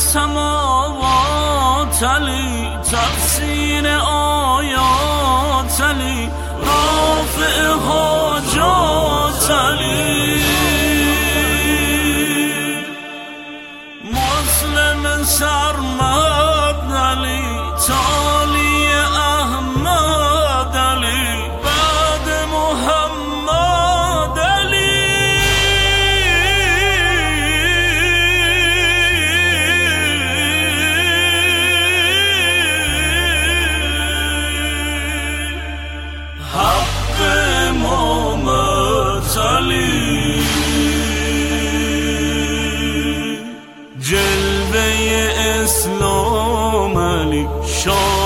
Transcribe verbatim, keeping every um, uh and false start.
سماوات علی، تفسیر آیات علی، رافع حاجات علی، مسلم سرمد علی، تالی احمد علی، بعد محمد علی. حق امامت علی، جلوه اسلام علی، شاه